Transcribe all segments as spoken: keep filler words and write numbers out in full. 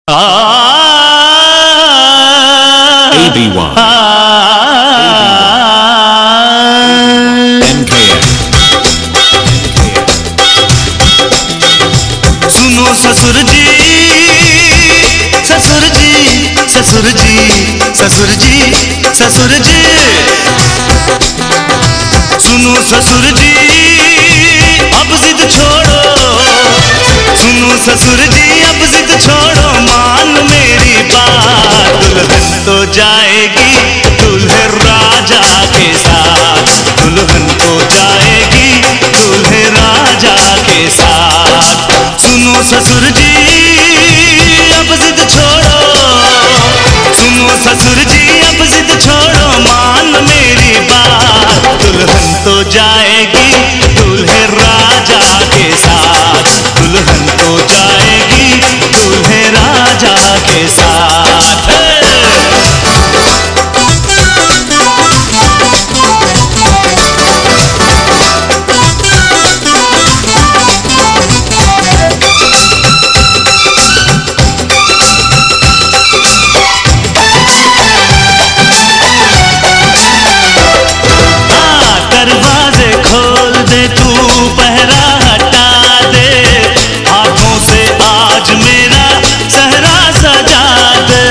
A B Y N K F सुनो ससुर जी ससुर जी ससुर जी ससुर जी ससुर जी सुनो ससुर जी अब जिद छोड़ो सुनो ससुर जी अब जिद छोड़ो मान मेरी बात दुल्हन तो जाएगी दूल्हे राजा के साथ दुल्हन तो जाएगी दूल्हे राजा के साथ सुनो ससुर जी अब जिद छोड़ो सुनो ससुर जी अब जिद छोड़ो मान मेरी बात दुल्हन तो जाएगी दूल्हे राजा के साथ दुल्हन तो जाएगी दूल्हे राजा के साथ दरवाजे खोल दे तू पहरा हटा दे हाथों से आज मेरा सहरा सजा दे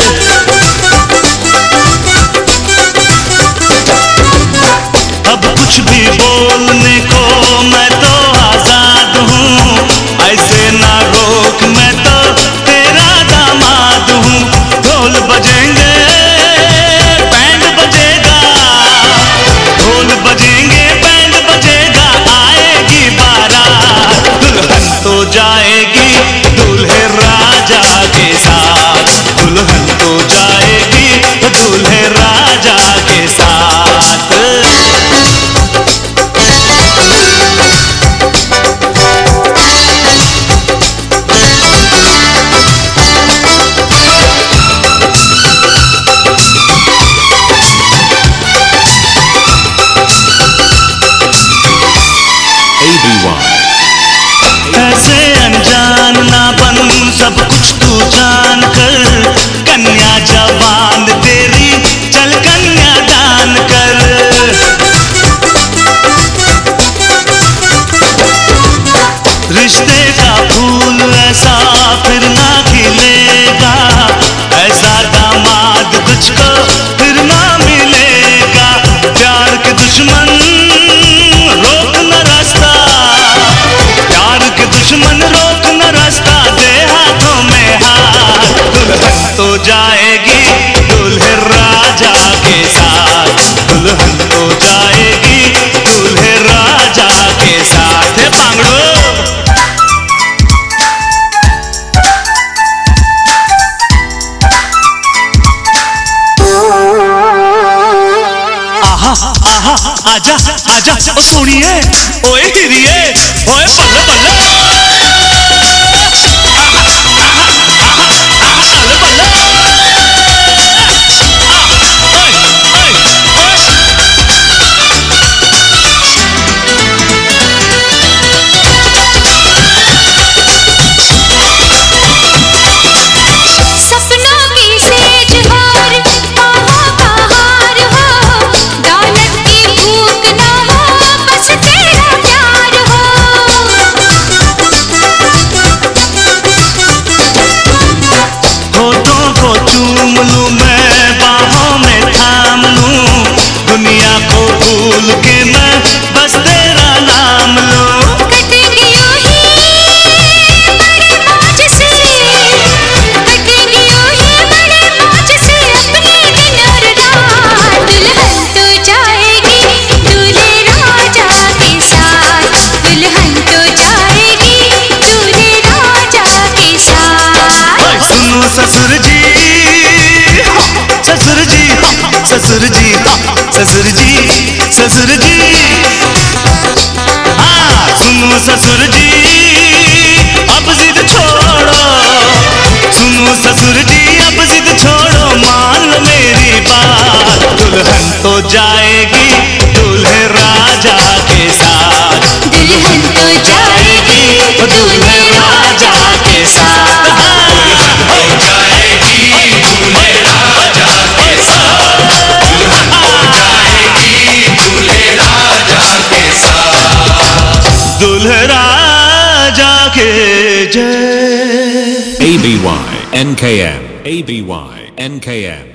अब कुछ भी बोलने को मैं तो आजाद हूँ ऐसे ना रोक मैं तो तेरा दामाद हूँ ढोल बजेंगे बैंड बजेगा ढोल बजेंगे बैंड बजेगा आएगी बारात दुल्हन तो जाएगी दूल्हे राजा के साथ दुल्हन तो जाएगी दूल्हे राजा के साथ ऐसे अनजान ना बन सब कुछ तू जान कर कन्या जवान तेरी चल कन्या दान कर रिश्ते का फूल ऐसा फिर ना खिलेगा ऐसा दामाद तुझको फिर ना मिलेगा प्यार के दुश्मन रोक न रास्ता प्यार के दुश्मन रोक न रास्ता दे हाथों में हाथ दुल्हन तो जाएगी दूल्हे राजा के साथ दुल्हन तो जाएगी दूल्हे राजा के साथ हे पांगड़ो आहा आहा आजा आजा ओ सुनिए ओए हिरिए ओए बल्ले बल्ले सपनों की सेज हार बाहों का हार हो दौलत की भूख ना हो बस तेरा प्यार हो होठों को चूम लूं मैं बाहों में थाम लूं दुनिया को भूल के मैं बस तेरा नाम लूं कटेगी यूं ही बड़े मौज से कटेगी यूं ही बड़े मौज से अपने दिन और रात दुल्हन तो जाएगी दूल्हे राजा के साथ दुल्हन तो जाएगी दूल्हे राजा के साथ सुनो ससुर जी ससुर जी ससुर जी ससुर जी ससुर जी हाँ सुनो ससुर जी अब जिद छोड़ो सुनो ससुर जी अब जिद छोड़ो मान मेरी बात दुल्हन तो जाएगी दूल्हे राजा के साथ दुल्हन तो जाएगी दूल्हे राजा के साथ। जय। A B Y N K M A B Y N K M